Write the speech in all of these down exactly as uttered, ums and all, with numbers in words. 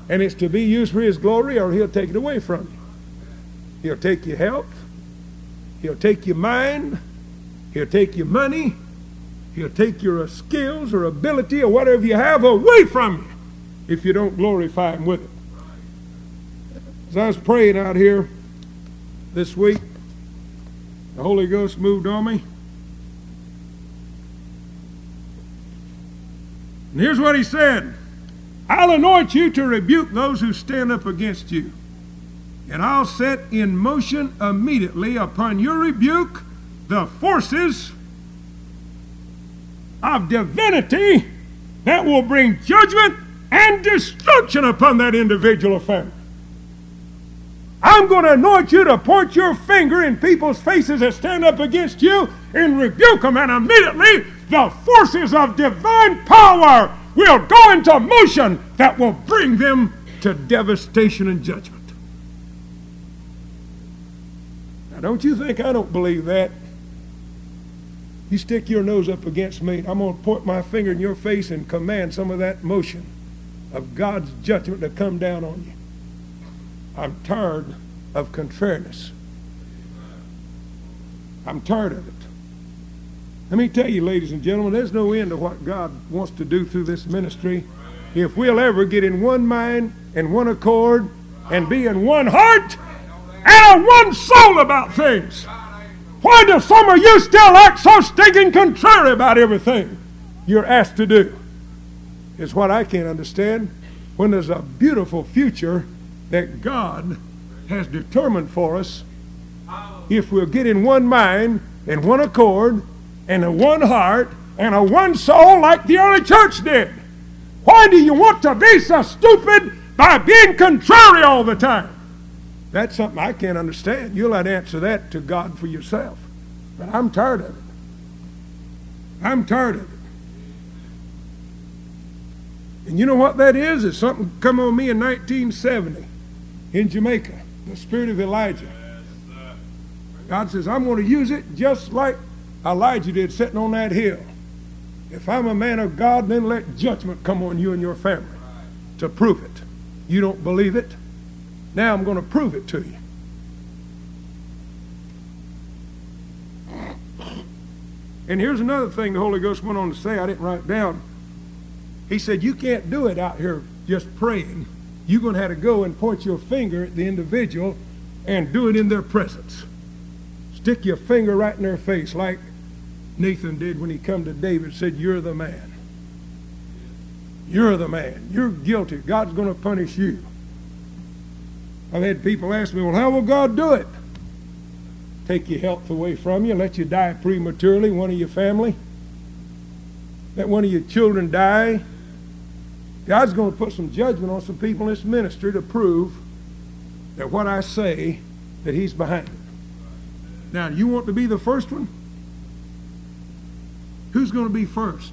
And it's to be used for His glory, or He'll take it away from you. He'll take your health. He'll take your mind. He'll take your money. He'll take your skills or ability or whatever you have away from you if you don't glorify Him with it. As I was praying out here this week, the Holy Ghost moved on me. And here's what He said. I'll anoint you to rebuke those who stand up against you. And I'll set in motion immediately upon your rebuke the forces of divinity that will bring judgment and destruction upon that individual or family. I'm going to anoint you to point your finger in people's faces that stand up against you and rebuke them, and immediately the forces of divine power will go into motion that will bring them to devastation and judgment. Now, don't you think I don't believe that? You stick your nose up against me, I'm going to point my finger in your face and command some of that motion of God's judgment to come down on you. I'm tired of contrariness. I'm tired of it. Let me tell you, ladies and gentlemen, there's no end to what God wants to do through this ministry if we'll ever get in one mind and one accord and be in one heart and one soul about things. Why do some of you still act so stinking contrary about everything you're asked to do? It's what I can't understand, when there's a beautiful future that God has determined for us if we'll get in one mind and one accord and a one heart and a one soul like the early church did. Why do you want to be so stupid by being contrary all the time? That's something I can't understand. You'll have to answer that to God for yourself. But I'm tired of it. I'm tired of it. And you know what that is? It's something come on me in nineteen seventy in Jamaica, the spirit of Elijah. God says, I'm going to use it just like Elijah did sitting on that hill. If I'm a man of God, then let judgment come on you and your family to prove it. You don't believe it? Now I'm going to prove it to you. And here's another thing the Holy Ghost went on to say. I didn't write it down. He said, you can't do it out here just praying. You're going to have to go and point your finger at the individual and do it in their presence. Stick your finger right in their face like Nathan did when he come to David and said, you're the man. You're the man. You're guilty. God's going to punish you. I've had people ask me, well, how will God do it? Take your health away from you, let you die prematurely, one of your family. Let one of your children die. God's going to put some judgment on some people in this ministry to prove that what I say, that He's behind it. Now, you want to be the first one? Who's going to be first?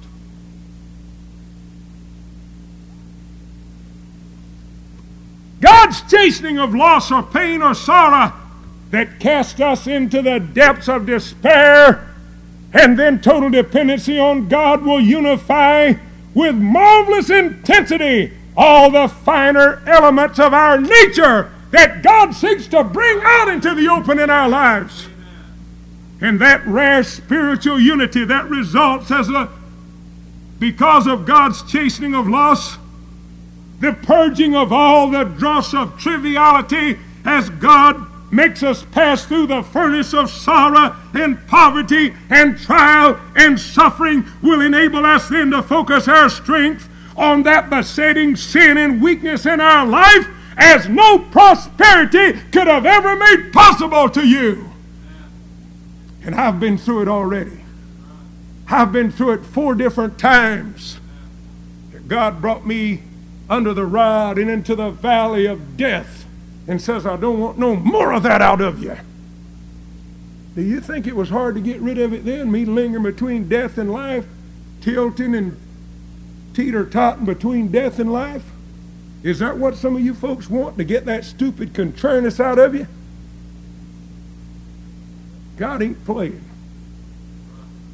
God's chastening of loss or pain or sorrow that cast us into the depths of despair and then total dependency on God will unify with marvelous intensity all the finer elements of our nature that God seeks to bring out into the open in our lives. And that rare spiritual unity that results as a, because of God's chastening of loss, the purging of all the dross of triviality as God makes us pass through the furnace of sorrow and poverty and trial and suffering will enable us then to focus our strength on that besetting sin and weakness in our life as no prosperity could have ever made possible to you. And I've been through it already. I've been through it four different times. God brought me under the rod and into the valley of death and says, I don't want no more of that out of you. Do you think it was hard to get rid of it then? Me lingering between death and life, tilting and teeter-totting between death and life? Is that what some of you folks want, to get that stupid contrariness out of you? God ain't playing.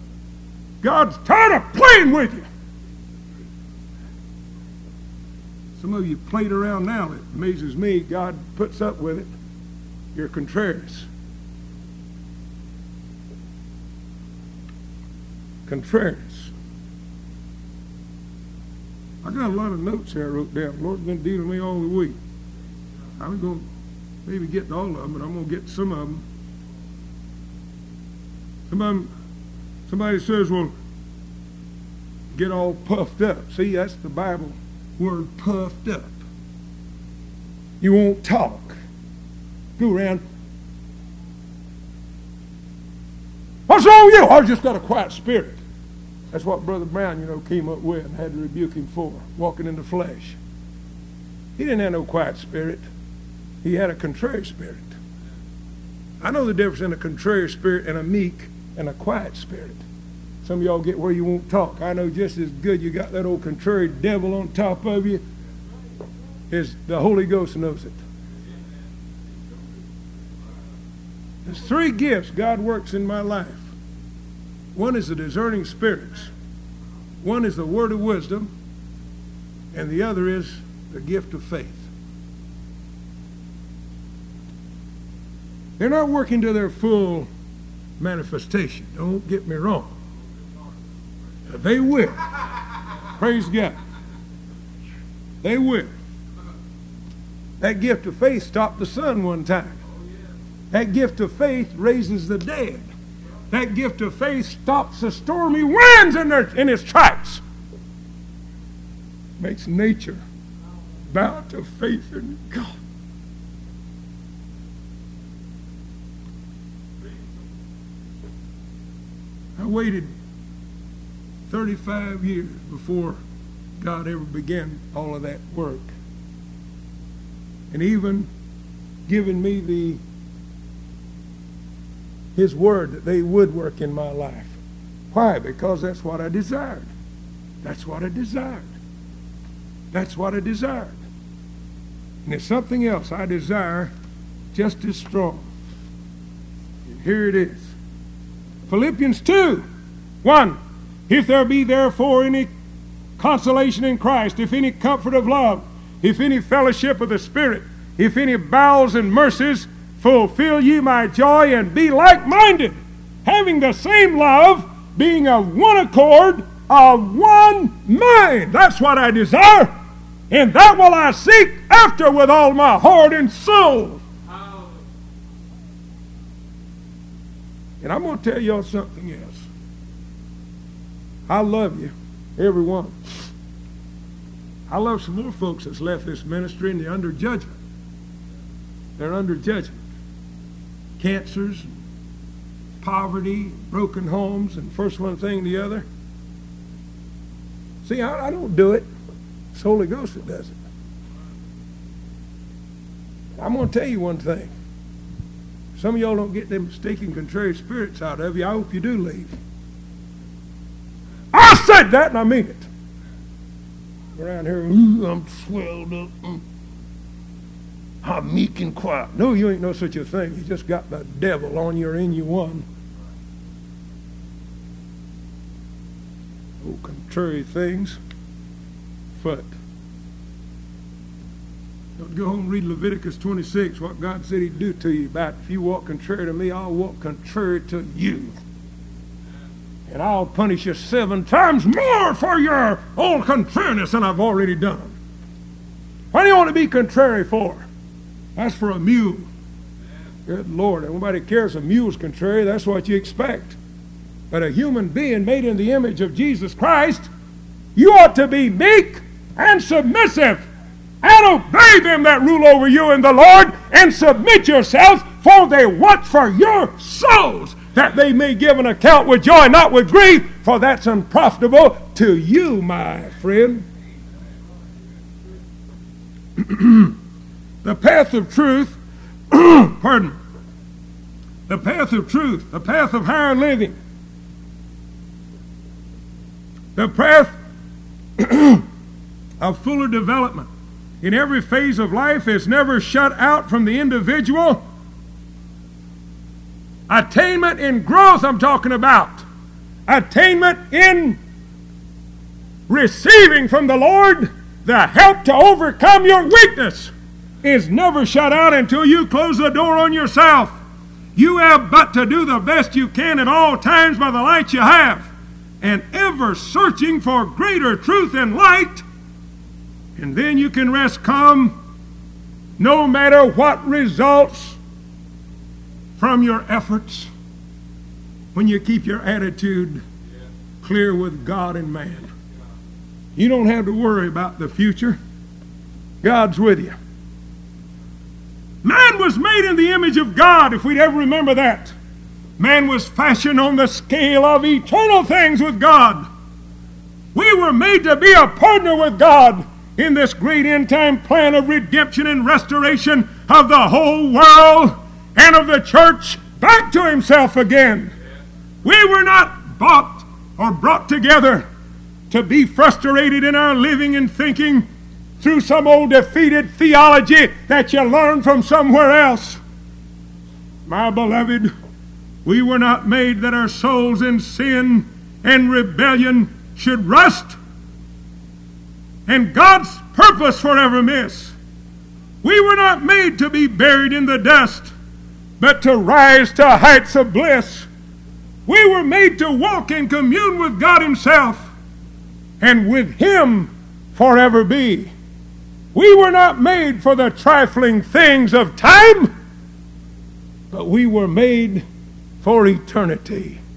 God's tired of playing with you. Some of you played around now. It amazes me. God puts up with it. You're contrarious. Contrarious. I got a lot of notes here I wrote down. The Lord's been dealing with me all the week. I'm going to maybe get to all of them, but I'm going to get to some of them. Some of them, somebody says, well, get all puffed up. See, that's the Bible word, puffed up. You won't talk. Go around. What's wrong with you? I've just got a quiet spirit. That's what Brother Brown, you know, came up with and had to rebuke him for, walking in the flesh. He didn't have no quiet spirit. He had a contrary spirit. I know the difference in a contrary spirit and a meek and a quiet spirit. Some of y'all get where you won't talk. I know just as good you got that old contrary devil on top of you as the Holy Ghost knows it. There's three gifts God works in my life. One is the discerning spirits. One is the word of wisdom. And the other is the gift of faith. They're not working to their full manifestation. Don't get me wrong. They will. Praise God. They will. That gift of faith stopped the sun one time. That gift of faith raises the dead. That gift of faith stops the stormy winds in, their, in its tracks. Makes nature bow to faith in God. I waited thirty-five years before God ever began all of that work. And even given me the His word that they would work in my life. Why? Because that's what I desired. That's what I desired. That's what I desired. And there's something else I desire just as strong. And here it is. Philippians two, one. If there be therefore any consolation in Christ, if any comfort of love, if any fellowship of the Spirit, if any bowels and mercies, fulfill ye my joy and be like-minded, having the same love, being of one accord, of one mind. That's what I desire, and that will I seek after with all my heart and soul. And I'm going to tell y'all something else. I love you, everyone. I love some more folks that's left this ministry and they're under judgment. They're under judgment. Cancers, poverty, broken homes, and first one thing the other. See, I, I don't do it. It's the Holy Ghost that does it. I'm going to tell you one thing. Some of y'all don't get them stinking contrary spirits out of you. I hope you do leave. I said that and I mean it. Around here, ooh, I'm swelled up. Mm. I'm meek and quiet. No, you ain't no such a thing. You just got the devil on you or in you one. Oh, contrary things. But don't go home and read Leviticus twenty-six, what God said he'd do to you about if you walk contrary to me, I'll walk contrary to you. And I'll punish you seven times more for your old contrariness than I've already done. What do you want to be contrary for? That's for a mule. Good Lord, nobody cares if a mule's contrary. That's what you expect. But a human being made in the image of Jesus Christ, you ought to be meek and submissive and obey them that rule over you in the Lord and submit yourselves, for they watch for your souls, that they may give an account with joy, not with grief, for that's unprofitable to you, my friend. The path of truth, pardon, the path of truth, the path of higher living, the path of fuller development in every phase of life is never shut out from the individual. Attainment in growth, I'm talking about. Attainment in receiving from the Lord The help to overcome your weakness is never shut out until you close the door on yourself. You have but to do the best you can at all times by the light you have, and ever searching for greater truth and light, and then you can rest calm no matter what results from your efforts when you keep your attitude clear with God and man. You don't have to worry about the future. God's with you. Man was made in the image of God, if we'd ever remember that. Man was fashioned on the scale of eternal things with God. We were made to be a partner with God in this great end-time plan of redemption and restoration of the whole world and of the church back to himself again. We were not bought or brought together to be frustrated in our living and thinking through some old defeated theology that you learned from somewhere else. My beloved, we were not made that our souls in sin and rebellion should rust and God's purpose forever miss. We were not made to be buried in the dust, but to rise to heights of bliss. We were made to walk and commune with God himself, and with him forever be. We were not made for the trifling things of time, but we were made for eternity.